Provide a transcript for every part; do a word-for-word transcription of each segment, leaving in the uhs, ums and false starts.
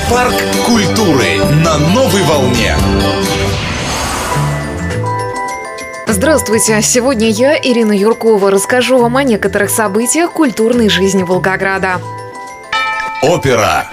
Парк культуры на новой волне. Здравствуйте! Сегодня я, Ирина Юркова, расскажу вам о некоторых событиях культурной жизни Волгограда. Опера.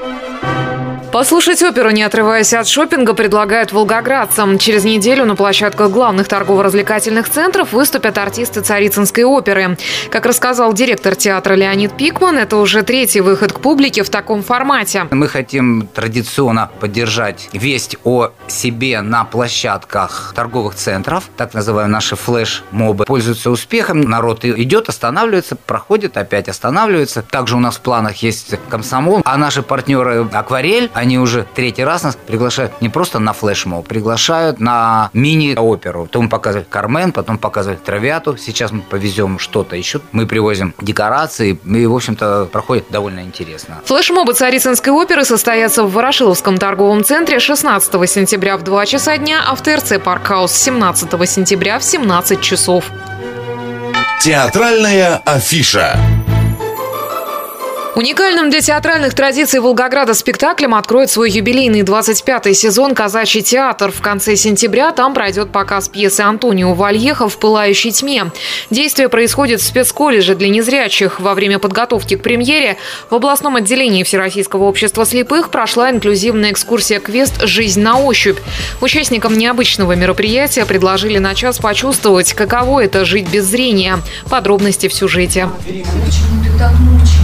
Послушать оперу, не отрываясь от шопинга, предлагают волгоградцам. Через неделю на площадках главных торгово-развлекательных центров выступят артисты Царицынской оперы. Как рассказал директор театра Леонид Пикман, это уже третий выход к публике в таком формате. Мы хотим традиционно поддержать весть о себе на площадках торговых центров, так называемые наши флеш-мобы. Пользуются успехом, народ идет, останавливается, проходит, опять останавливается. Также у нас в планах есть комсомол, а наши партнеры «Акварель», они уже третий раз нас приглашают не просто на флешмоб, приглашают на мини-оперу. Потом показывают «Кармен», потом показывают «Травиату». Сейчас мы повезем что-то еще. Мы привозим декорации, и, в общем-то, проходит довольно интересно. Флешмобы Царицынской оперы состоятся в Ворошиловском торговом центре шестнадцатого сентября в два часа дня, а в ТРЦ «Паркхаус» семнадцатого сентября в семнадцать часов. Театральная афиша. Уникальным для театральных традиций Волгограда спектаклем откроет свой юбилейный двадцать пятый сезон «Казачий театр». В конце сентября там пройдет показ пьесы Антонио Вальехо «В пылающей тьме». Действие происходит в спецколледже для незрячих. Во время подготовки к премьере в областном отделении Всероссийского общества слепых прошла инклюзивная экскурсия-квест «Жизнь на ощупь». Участникам необычного мероприятия предложили на час почувствовать, каково это – жить без зрения. Подробности в сюжете. Почему ты так мучаешься?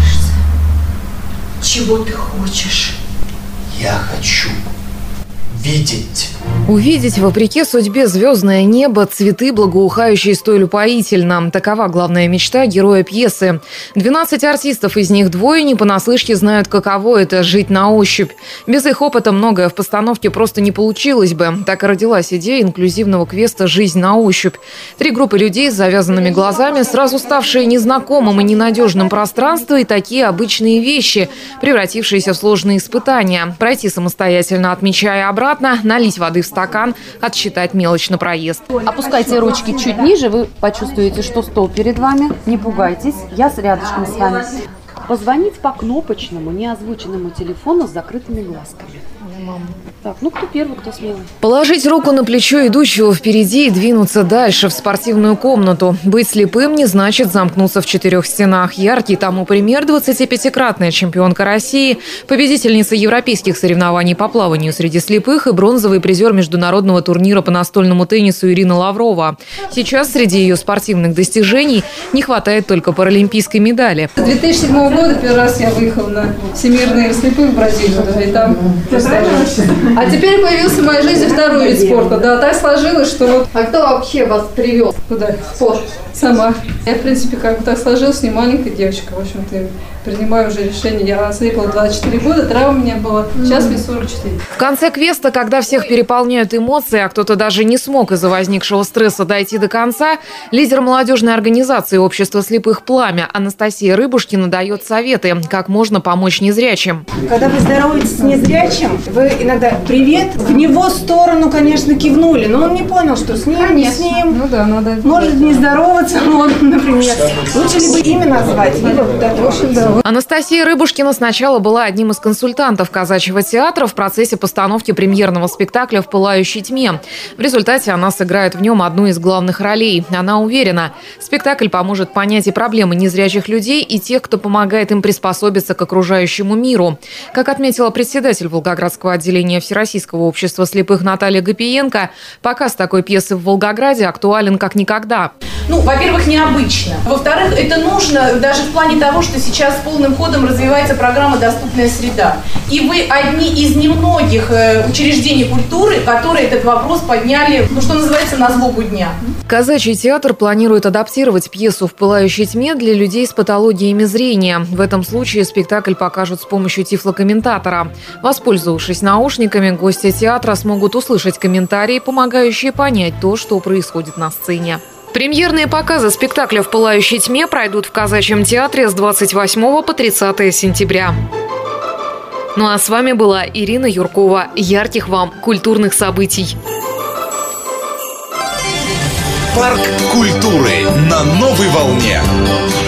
Чего ты хочешь? Я хочу видеть. Увидеть, вопреки судьбе, звездное небо, цветы, благоухающие столь упоительно. Такова главная мечта героя пьесы. двенадцать артистов, из них двое не понаслышке знают, каково это – жить на ощупь. Без их опыта многое в постановке просто не получилось бы. Так и родилась идея инклюзивного квеста «Жизнь на ощупь». Три группы людей с завязанными глазами, сразу ставшие незнакомым и ненадежным пространством, и такие обычные вещи, превратившиеся в сложные испытания. Пройти самостоятельно, отмечая обратно, налить воды в стакан, отсчитать мелочь на проезд. Опускайте ручки чуть ниже, вы почувствуете, что стол перед вами. Не пугайтесь, я рядышком с вами. Позвонить по кнопочному, неозвученному телефону с закрытыми глазками. Так, ну кто первый, кто смелый? Положить руку на плечо идущего впереди и двинуться дальше в спортивную комнату. Быть слепым не значит замкнуться в четырех стенах. Яркий тому пример – двадцатипятикратная чемпионка России, победительница европейских соревнований по плаванию среди слепых и бронзовый призер международного турнира по настольному теннису Ирина Лаврова. Сейчас среди ее спортивных достижений не хватает только паралимпийской медали. С две тысячи седьмого года первый раз я выехала на всемирные слепых в Бразилию, и там А теперь появился в моей жизни второй вид спорта. Да, так сложилось, что вот... А кто вообще вас привез? Куда? В спорт. Сама. Я, в принципе, как бы так сложилось, не маленькая девочка. В общем-то, принимаю уже решение. Я слепла двадцать четыре года, травма у меня была. Сейчас мне сорок четыре. В конце квеста, когда всех переполняют эмоции, а кто-то даже не смог из-за возникшего стресса дойти до конца, лидер молодежной организации общества слепых «Пламя» Анастасия Рыбушкина дает советы, как можно помочь незрячим. Когда вы здороваетесь с незрячим, вы иногда «привет», в него сторону, конечно, кивнули, но он не понял, что с ним, конечно. Не с ним. Ну да, надо... Может не здороваться, он, например. Лучше либо имя назвать, либо вот это. В общем, да. Анастасия Рыбушкина сначала была одним из консультантов Казачьего театра в процессе постановки премьерного спектакля «В пылающей тьме». В результате она сыграет в нем одну из главных ролей. Она уверена, спектакль поможет понять и проблемы незрячих людей, и тех, кто помогает им приспособиться к окружающему миру. Как отметила председатель Волгоградского отделения Всероссийского общества слепых Наталья Гапиенко, показ такой пьесы в Волгограде актуален как никогда. Ну, во-первых, необычно. Во-вторых, это нужно даже в плане того, что сейчас полным ходом развивается программа «Доступная среда». И вы одни из немногих э, учреждений культуры, которые этот вопрос подняли, ну, что называется, на злобу дня. Казачий театр планирует адаптировать пьесу «В пылающей тьме» для людей с патологиями зрения. В этом случае спектакль покажут с помощью тифлокомментатора. Воспользовавшись наушниками, гости театра смогут услышать комментарии, помогающие понять то, что происходит на сцене. Премьерные показы спектакля «В пылающей тьме» пройдут в Казачьем театре с двадцать восьмого по тридцатое сентября. Ну а с вами была Ирина Юркова. Ярких вам культурных событий. Парк культуры на новой волне.